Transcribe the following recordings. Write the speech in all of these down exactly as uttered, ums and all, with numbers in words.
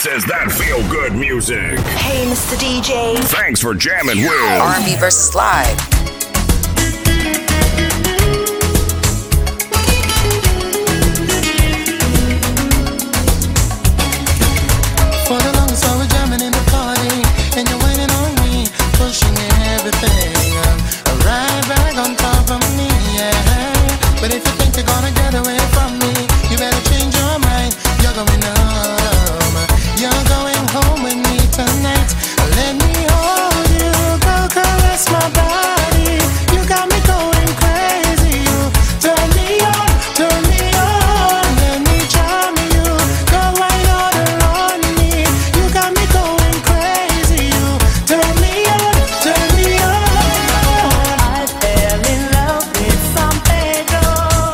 This is that feel-good music. Hey, Mister D J. Thanks for jamming with R and B versus Live. For the longest while we're jamming in the party, and you're waiting on me, pushing everything right back on top of me, yeah. But if you think you're gonna get away from me, you better change your mind. You're going home. You're going home with me tonight. Let me hold you, go caress my body. You got me going crazy. You turn me on, turn me on. Let me charm you, go right on me. You got me going crazy. You turn me on, turn me on. I fell in love with San Pedro.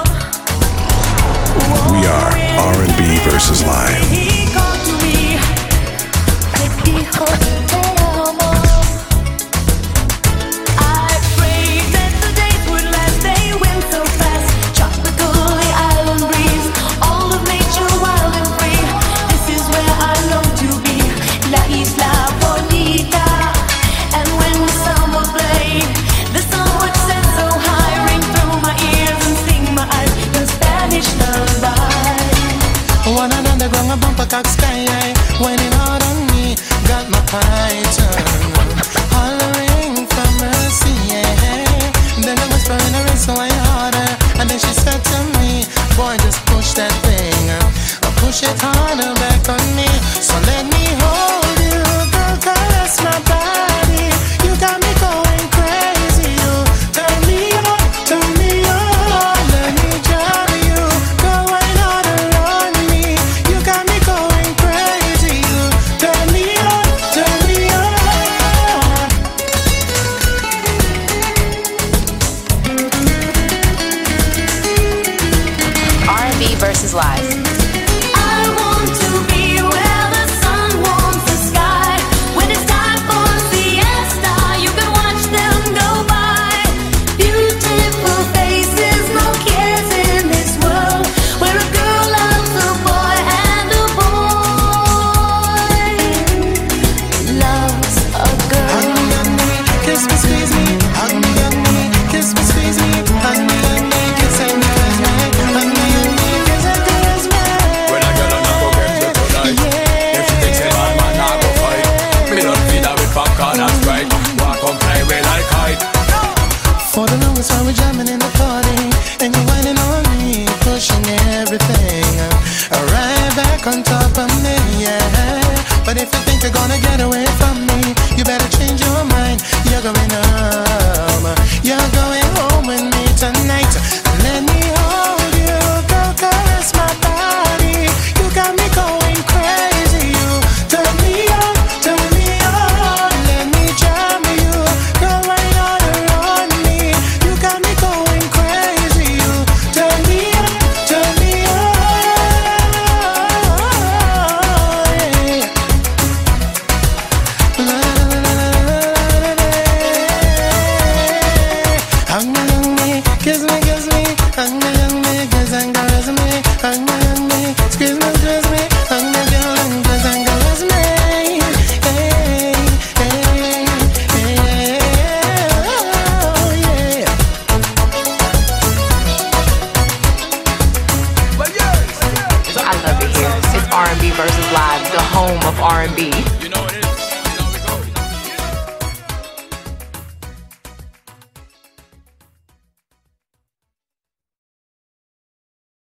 We are R and B versus Live. He called to me. Te dijo te amo. I prayed that the days would last. They went so fast. Tropical island breeze, all of nature wild and free. This is where I long to be, La Isla Bonita. And when the summer played, the sun would set so high, ring through my ears and sting my eyes. The Spanish lullaby. One another ground a bumper cock sky high, whining hard on me, got my python hollering for mercy, yeah. Then I whisper in her ear so I harder, and then she said to me, boy, just push that thing, uh, push it harder back on me. So let me hold you, girl, caress my body. You got me going crazy. You turn me on, turn me on. Let me drive you, go right on me. You got me going crazy. You turn me on, turn me on. R and B versus Live. I want to be where the sun warms the sky. When it's time for siesta, you can watch them go by. Beautiful faces, no cares in this world, where a girl loves a boy and a boy loves a Hug girl. me, hug me, kiss me, squeeze me. Hug me, hug me, kiss me, squeeze me. Hug me, hug me, kiss and caress me. Hug me, hug me, kiss and caress me. When I get on, I go get you tonight. If she thinks a bad man, I go fight. Me don't feed her with popcorn and Sprite. Walk on play way like kite. For the longest while we're jamming in the party, and you're whining on me, pushing everything right back on top of me, yeah. But if you think you're gonna get away from me, you better change your mind. You're going home. You're going home with me tonight. Let me hold you, go caress my body. You got me going crazy. You turn me on, turn me on. Let me jam you, go right on around me. You got me going crazy. You turn me on, turn me on. Yeah. La, la, la, la, la, la, la, la. Hug me, hug me, kiss me, kiss me. Hug me, hug me, kiss and caress me. Hug me, hug me, squeeze me, squeeze me. Hug me, girl, and kiss and caress me. Hey, hey, hey, oh, yeah. I love it here. It's R and B versus Live, the home of R and B.